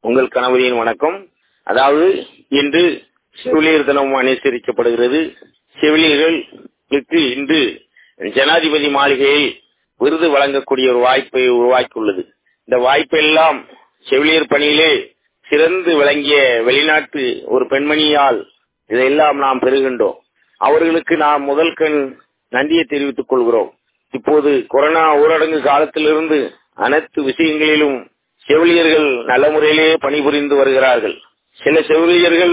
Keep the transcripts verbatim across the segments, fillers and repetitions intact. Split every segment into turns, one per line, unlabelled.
உங்கள் கணவரின் வணக்கம். அதாவது இன்று செவிலியர் தினம் அனுசரிக்கப்படுகிறது. செவிலியர்களுக்கு இன்று ஜனாதிபதி மாளிகையில் விருது வழங்கக்கூடிய ஒரு வாய்ப்பை உருவாக்கியுள்ளது. இந்த வாய்ப்பெல்லாம் செவிலியர் பணியிலே சிறந்து விளங்கிய வெளிநாட்டு ஒரு பெண்மணியால் இதையெல்லாம் நாம் பெறுகின்றோம். அவர்களுக்கு நாம் முதல் கண் நன்றியை தெரிவித்துக் கொள்கிறோம். இப்போது கொரோனா ஊரடங்கு காலத்திலிருந்து அனைத்து விஷயங்களிலும் செவிலியர்கள் நல்ல முறையிலே பணிபுரிந்து வருகிறார்கள். சில செவிலியர்கள்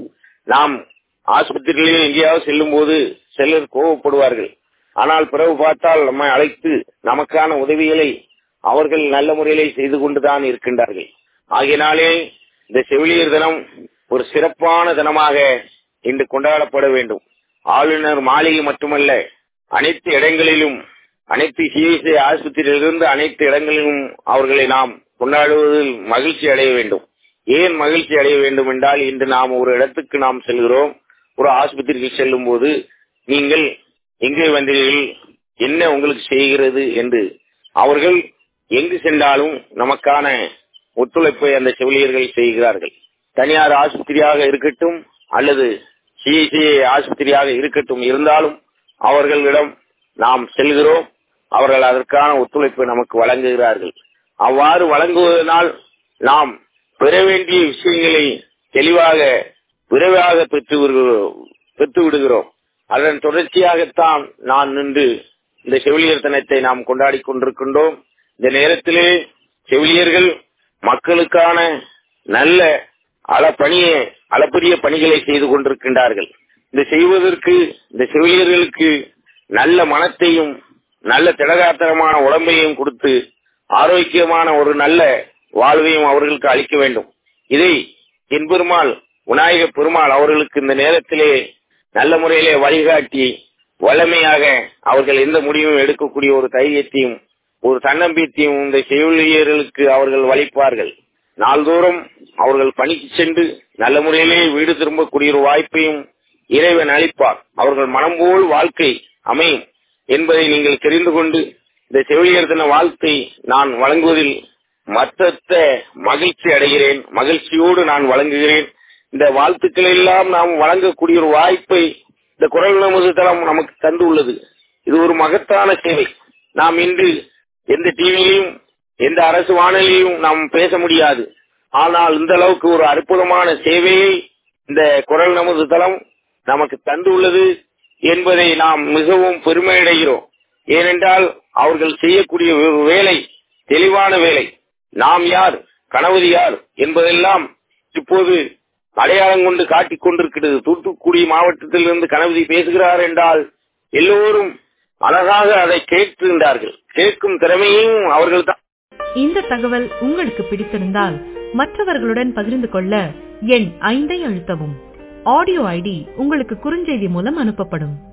நாம் ஆஸ்பத்திரியிலே எங்கேயாவது செல்லும் போது சிலர் கோபப்படுவார்கள். ஆனால் பிறகு பார்த்தால் நம்மை அழைத்து நமக்கான உதவிகளை அவர்கள் நல்ல முறையிலே செய்து கொண்டுதான் இருக்கின்றார்கள். ஆகையினாலே இந்த செவிலியர் தினம் ஒரு சிறப்பான தினமாக இன்று கொண்டாடப்பட வேண்டும். ஆளுநர் மாளிகை மட்டுமல்ல, அனைத்து இடங்களிலும், அனைத்து சிகிச்சை ஆஸ்பத்திரியிலிருந்து அனைத்து இடங்களிலும் அவர்களை நாம் கொண்டாடுவதில் மகிழ்ச்சி அடைய வேண்டும். ஏன் மகிழ்ச்சி அடைய வேண்டும் என்றால், இன்று நாம் ஒரு இடத்துக்கு நாம் செல்கிறோம். ஒரு ஆஸ்பத்திரிக்கு செல்லும் போது நீங்கள் எங்கே வந்தீர்கள், என்ன உங்களுக்கு செய்கிறது என்று அவர்கள் எங்கு சென்றாலும் நமக்கான ஒத்துழைப்பை அந்த செவிலியர்கள் செய்கிறார்கள். தனியார் ஆஸ்பத்திரியாக இருக்கட்டும் அல்லது சிகிச்சை ஆஸ்பத்திரியாக இருக்கட்டும், இருந்தாலும் அவர்களிடம் நாம் செல்கிறோம். அவர்கள் அதற்கான ஒத்துழைப்பை நமக்கு வழங்குகிறார்கள். அவ்வாறு வழங்குவதனால் நாம் பெற வேண்டிய விஷயங்களை தெளிவாக விரைவாக பெற்று பெற்று விடுகிறோம். அதன் தொடர்ச்சியாகத்தான் நான் நின்று இந்த செவிலியர் தினத்தை நாம் கொண்டாடி கொண்டிருக்கின்றோம். இந்த நேரத்திலே செவிலியர்கள் மக்களுக்கான நல்ல அளப்பணியை அளப்பரிய பணிகளை செய்து கொண்டிருக்கின்றார்கள். இந்த செய்வதற்கு இந்த செவிலியர்களுக்கு நல்ல மனத்தையும் நல்ல திடகாத்திரமான உடம்பையும் கொடுத்து ஆரோக்கியமான ஒரு நல்ல வாழ்வையும் அவர்களுக்கு அளிக்க வேண்டும். இதை என் பெருமாள் விநாயக பெருமாள் அவர்களுக்கு இந்த நேரத்திலே நல்ல முறையிலே வழிகாட்டி வல்லமையாக அவர்கள் எந்த முடிவும் எடுக்கக்கூடிய ஒரு தைரியத்தையும் ஒரு தன்னம்பிக்கையும் இந்த செவிலியர்களுக்கு அவர்கள் வலிப்பார்கள். நாள்தோறும் அவர்கள் பணிக்கு சென்று நல்ல முறையிலே வீடு திரும்பக்கூடிய ஒரு வாய்ப்பையும் இறைவன் அளிப்பார். அவர்கள் மனம் போல் வாழ்க்கை அமையும் என்பதை நீங்கள் தெரிந்து கொண்டு இந்த செவிலியர் தின வாழ்த்தை நான் வழங்குவதில் மற்ற மகிழ்ச்சி அடைகிறேன். மகிழ்ச்சியோடு நான் வழங்குகிறேன். இந்த வாழ்த்துக்களை எல்லாம் நாம் வழங்கக்கூடிய ஒரு வாய்ப்பை இந்த குரல் நமது தளம் நமக்கு தந்து உள்ளது. இது ஒரு மகத்தான சேவை. நாம் இன்று எந்த டிவியிலையும் எந்த அரசு வானொலியிலும் நாம் பேச முடியாது. ஆனால் இந்த அளவுக்கு ஒரு அற்புதமான சேவையை இந்த குரல் நமது தளம் நமக்கு தந்து உள்ளது என்பதை நாம் மிகவும் பெருமையடைகிறோம். ஏனென்றால் அவர்கள் செய்யக்கூடிய வேலை தெளிவான வேலை. நாம் யார், கணவதி யார் என்பதெல்லாம் இப்போது அடையாளம் கொண்டு காட்டிக் கொண்டிருக்கிறது. தூத்துக்குடி மாவட்டத்திலிருந்து கணவதி பேசுகிறார் என்றால் எல்லோரும் அழகாக அதை கேட்கின்றார்கள். கேட்கும் திறமையும் அவர்கள் தான்.
இந்த தகவல் உங்களுக்கு பிடித்திருந்தால் மற்றவர்களுடன் பகிர்ந்து கொள்ள எண் ஐந்தை அழுத்தவும். ஆடியோ ஐடி உங்களுக்கு குறுஞ்செய்தி மூலம் அனுப்பப்படும்.